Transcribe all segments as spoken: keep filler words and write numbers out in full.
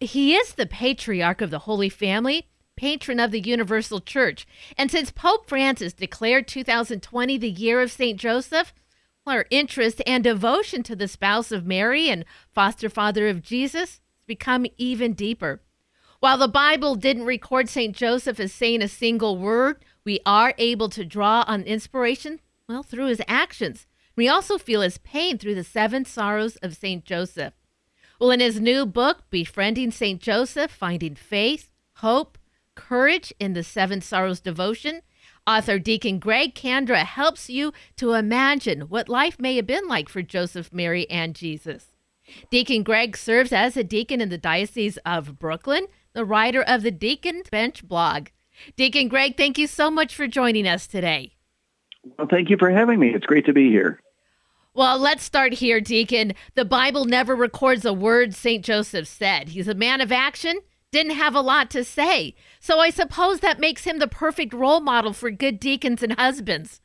he is the patriarch of the Holy Family, patron of the Universal Church. And since Pope Francis declared two thousand twenty the year of Saint Joseph, well, our interest and devotion to the spouse of Mary and foster father of Jesus has become even deeper. While the Bible didn't record Saint Joseph as saying a single word, we are able to draw on inspiration, well, through his actions. We also feel his pain through the seven sorrows of Saint Joseph. Well, in his new book, Befriending Saint Joseph, Finding Faith, Hope, Courage in the Seven Sorrows Devotion, author Deacon Greg Kandra helps you to imagine what life may have been like for Joseph, Mary, and Jesus. Deacon Greg serves as a deacon in the Diocese of Brooklyn, the writer of the Deacon Bench blog. Deacon Greg, thank you so much for joining us today. Well, thank you for having me. It's great to be here. Well, let's start here, Deacon. The Bible never records a word Saint Joseph said. He's a man of action, didn't have a lot to say. So I suppose that makes him the perfect role model for good deacons and husbands.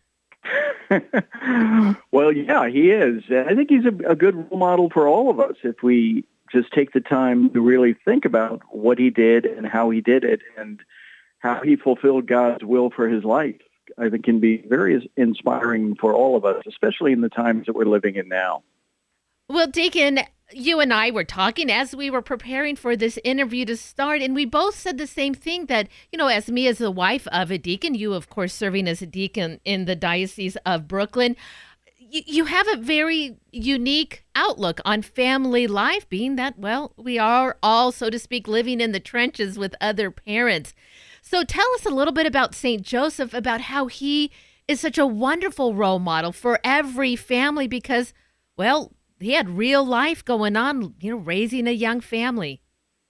Well, yeah, he is. I think he's a, a good role model for all of us if we just take the time to really think about what he did and how he did it and how he fulfilled God's will for his life. I think can be very inspiring for all of us, especially in the times that we're living in now. Well, Deacon, you and I were talking as we were preparing for this interview to start, and we both said the same thing that, you know, as me as the wife of a deacon, you, of course, serving as a deacon in the Diocese of Brooklyn, you, you have a very unique outlook on family life, being that, well, we are all, so to speak, living in the trenches with other parents. So tell us a little bit about Saint Joseph, about how he is such a wonderful role model for every family because, well, he had real life going on, you know, raising a young family.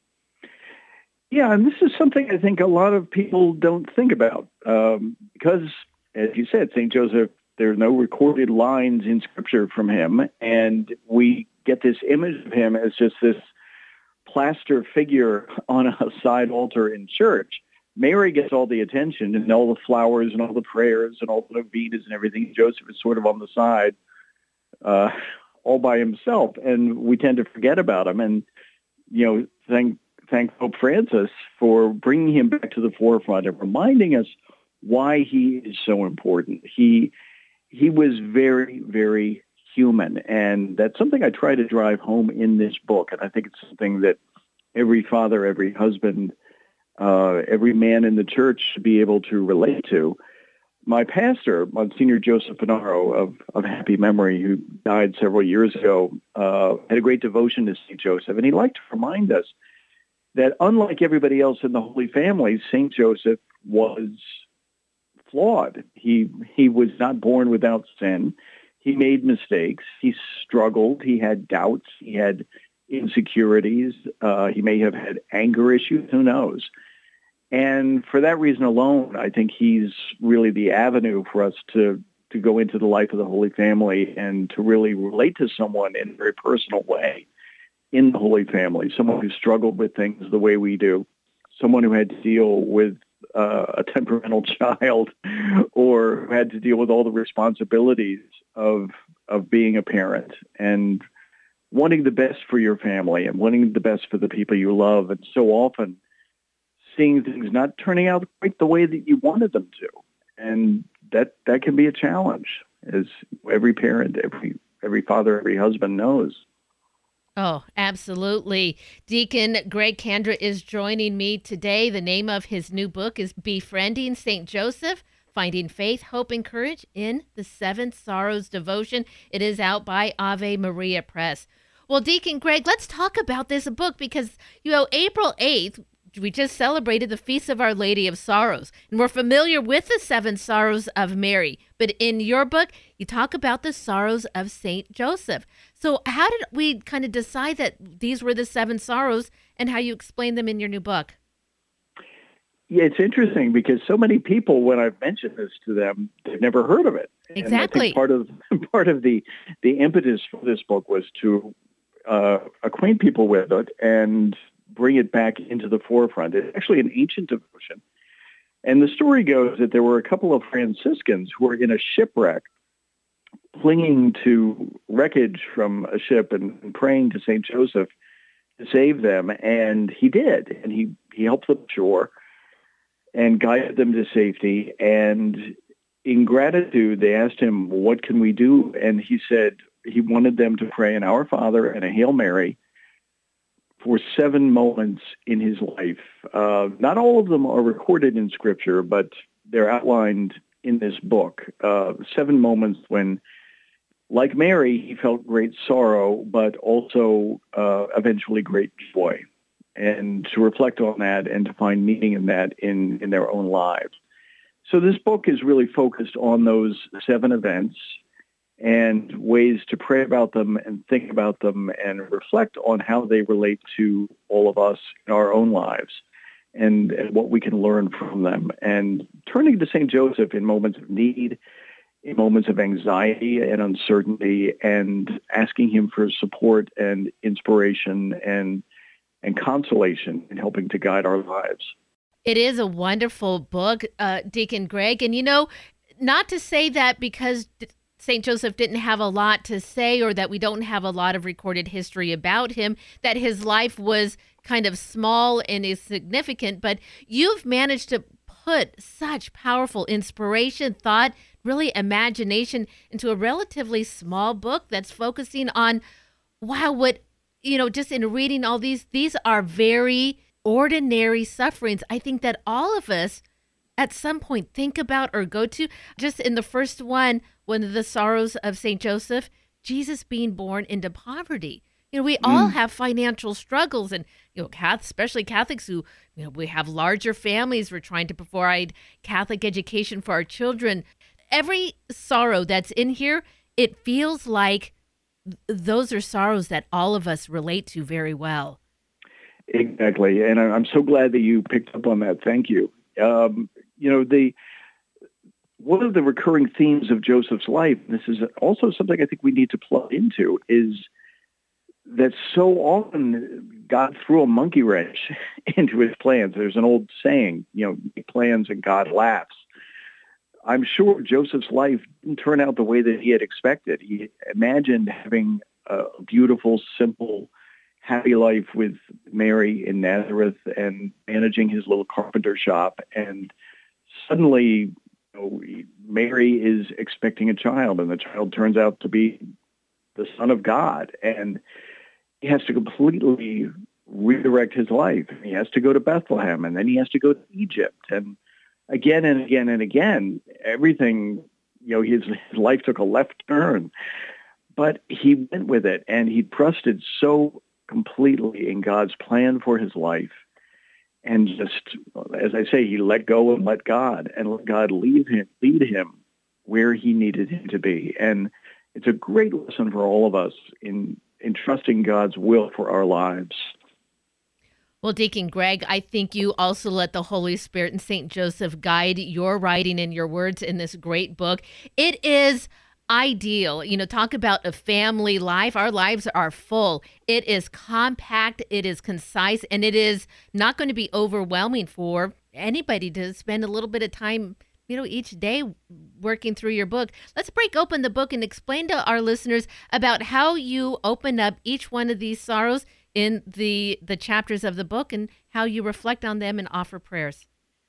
Yeah, and this is something I think a lot of people don't think about um, because, as you said, Saint Joseph, there are no recorded lines in Scripture from him, and we get this image of him as just this plaster figure on a side altar in church. Mary gets all the attention and all the flowers and all the prayers and all the novenas and everything. Joseph is sort of on the side, uh, all by himself, and we tend to forget about him. And, you know, thank, thank Pope Francis for bringing him back to the forefront and reminding us why he is so important. He, he was very, very human, and that's something I try to drive home in this book, and I think it's something that every father, every husband, Uh, every man in the church should be able to relate to. My pastor, Monsignor Joseph Pinaro of, of happy memory, who died several years ago, uh, had a great devotion to Saint Joseph. And he liked to remind us that unlike everybody else in the Holy Family, Saint Joseph was flawed. He, he was not born without sin. He made mistakes. He struggled. He had doubts. He had insecurities. Uh, he may have had anger issues. Who knows? And for that reason alone, I think he's really the avenue for us to, to go into the life of the Holy Family and to really relate to someone in a very personal way in the Holy Family, someone who struggled with things the way we do, someone who had to deal with uh, a temperamental child or who had to deal with all the responsibilities of, of being a parent and wanting the best for your family and wanting the best for the people you love. And so often seeing things not turning out quite the way that you wanted them to. And that, that can be a challenge, as every parent, every, every father, every husband knows. Oh, absolutely. Deacon Greg Kandra is joining me today. The name of his new book is Befriending Saint Joseph, Finding Faith, Hope, and Courage in the Seven Sorrows Devotion. It is out by Ave Maria Press. Well, Deacon Greg, let's talk about this book because, you know, April eighth, we just celebrated the Feast of Our Lady of Sorrows, and we're familiar with the seven sorrows of Mary. But in your book, you talk about the sorrows of Saint Joseph. So how did we kind of decide that these were the seven sorrows and how you explain them in your new book? Yeah, it's interesting because so many people, when I've mentioned this to them, they've never heard of it. Exactly. And I think part of part of the the impetus for this book was to uh, acquaint people with it and bring it back into the forefront. It's actually an ancient devotion. And the story goes that there were a couple of Franciscans who were in a shipwreck, clinging to wreckage from a ship and, and praying to Saint Joseph to save them, and he did. And he, he helped them ashore and guided them to safety. And in gratitude, they asked him, what can we do? And he said he wanted them to pray an Our Father and a Hail Mary for seven moments in his life. Uh, not all of them are recorded in Scripture, but they're outlined in this book. Uh, seven moments when, like Mary, he felt great sorrow, but also uh, eventually great joy. And to reflect on that and to find meaning in that in, in their own lives. So this book is really focused on those seven events and ways to pray about them and think about them and reflect on how they relate to all of us in our own lives and, and what we can learn from them. And turning to Saint Joseph in moments of need, in moments of anxiety and uncertainty, and asking him for support and inspiration and and consolation in helping to guide our lives. It is a wonderful book, uh, Deacon Greg. And, you know, not to say that because Saint Joseph didn't have a lot to say or that we don't have a lot of recorded history about him, that his life was kind of small and insignificant, but you've managed to put such powerful inspiration, thought, really imagination into a relatively small book that's focusing on, wow, what, you know, just in reading all these, these are very ordinary sufferings. I think that all of us at some point think about or go to. Just in the first one, one of the sorrows of Saint Joseph, Jesus being born into poverty. You know, we mm. all have financial struggles, and, you know, Catholics, especially Catholics who, you know, we have larger families. We're trying to provide Catholic education for our children. Every sorrow that's in here, it feels like those are sorrows that all of us relate to very well. Exactly. And I'm so glad that you picked up on that. Thank you. Um, you know, the one of the recurring themes of Joseph's life, and this is also something I think we need to plug into, is that so often God threw a monkey wrench into his plans. There's an old saying, you know, make plans and God laughs. I'm sure Joseph's life didn't turn out the way that he had expected. He imagined having a beautiful, simple, happy life with Mary in Nazareth and managing his little carpenter shop. And suddenly, you know, Mary is expecting a child, and the child turns out to be the Son of God. And he has to completely redirect his life. He has to go to Bethlehem, and then he has to go to Egypt. And again and again and again, everything, you know, his, his life took a left turn. But he went with it, and he trusted so completely in God's plan for his life. And just, as I say, he let go and let God, and let God lead him, lead him where he needed him to be. And it's a great lesson for all of us in, in trusting God's will for our lives. Well, Deacon Greg, I think you also let the Holy Spirit and Saint Joseph guide your writing and your words in this great book. It is ideal. You know, talk about a family life. Our lives are full. It is compact, it is concise, and it is not going to be overwhelming for anybody to spend a little bit of time, you know, each day working through your book. Let's break open the book and explain to our listeners about how you open up each one of these sorrows in the the chapters of the book and how you reflect on them and offer prayers.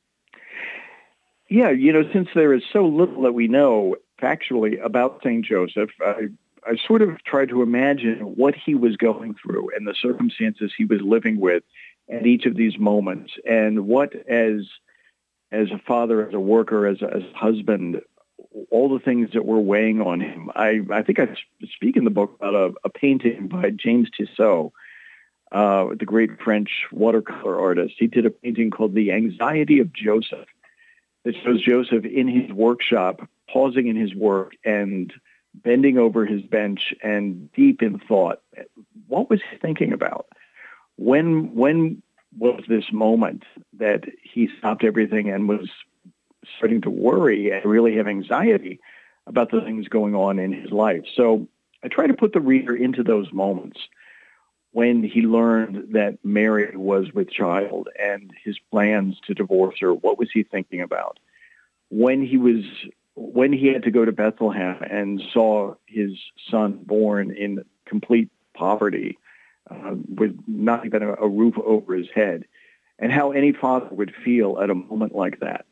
Yeah, you know, since there is so little that we know factually about Saint Joseph, I, I sort of tried to imagine what he was going through and the circumstances he was living with at each of these moments, and what, as as a father, as a worker, as a, as a husband, all the things that were weighing on him. I, I think I speak in the book about a, a painting by James Tissot, uh, the great French watercolor artist. He did a painting called The Anxiety of Joseph that shows Joseph in his workshop, pausing in his work and bending over his bench and deep in thought. What was he thinking about? When when was this moment that he stopped everything and was starting to worry and really have anxiety about the things going on in his life? So I try to put the reader into those moments when he learned that Mary was with child and his plans to divorce her. What was he thinking about? When he was, when he had to go to Bethlehem and saw his son born in complete poverty, uh, with not even a, a roof over his head, and how any father would feel at a moment like that.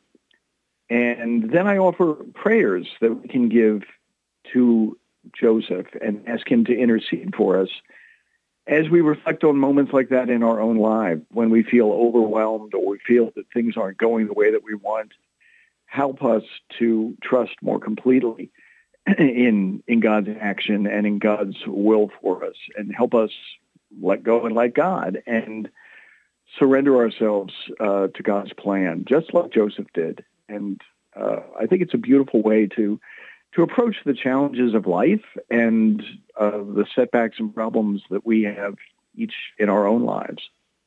And then I offer prayers that we can give to Joseph and ask him to intercede for us as we reflect on moments like that in our own lives, when we feel overwhelmed or we feel that things aren't going the way that we want. Help us to trust more completely in in God's action and in God's will for us, and help us let go and let God and surrender ourselves uh, to God's plan, just like Joseph did. And uh, I think it's a beautiful way to to approach the challenges of life and uh, the setbacks and problems that we have each in our own lives.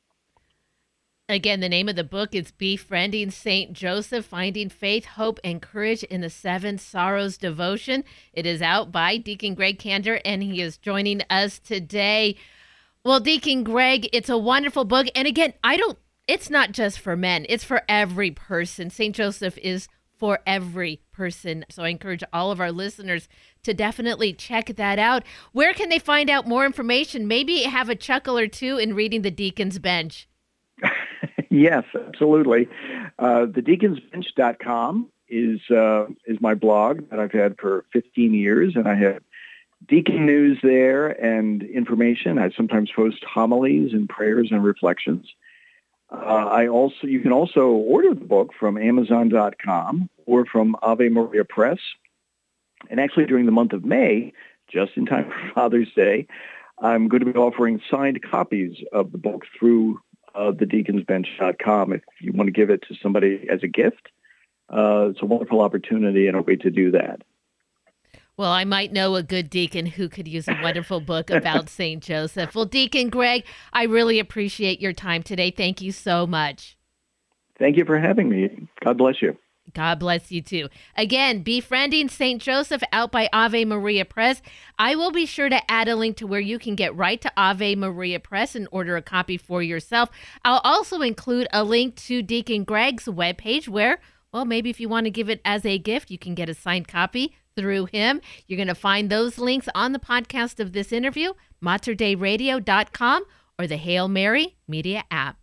Again, the name of the book is Befriending Saint Joseph, Finding Faith, Hope, and Courage in the Seven Sorrows Devotion. It is out by Deacon Greg Kander, and he is joining us today. Well, Deacon Greg, it's a wonderful book. And again, I don't, it's not just for men. It's for every person. Saint Joseph is for every person. So I encourage all of our listeners to definitely check that out. Where can they find out more information? Maybe have a chuckle or two in reading the Deacon's Bench. Yes, absolutely. Uh, the deacons bench dot com is uh, is my blog that I've had for fifteen years, and I have deacon news there and information. I sometimes post homilies and prayers and reflections. Uh, I also you can also order the book from amazon dot com or from Ave Maria Press. And actually, during the month of May, just in time for Father's Day, I'm going to be offering signed copies of the book through Uh, the deacons bench dot com. If you want to give it to somebody as a gift, uh, it's a wonderful opportunity and a way to do that. Well, I might know a good deacon who could use a wonderful book about Saint Joseph. Well, Deacon Greg, I really appreciate your time today. Thank you so much. Thank you for having me. God bless you. God bless you too. Again, Befriending Saint Joseph, out by Ave Maria Press. I will be sure to add a link to where you can get right to Ave Maria Press and order a copy for yourself. I'll also include a link to Deacon Greg's webpage where, well, maybe if you want to give it as a gift, you can get a signed copy through him. You're going to find those links on the podcast of this interview, mater dei radio dot com or the Hail Mary Media app.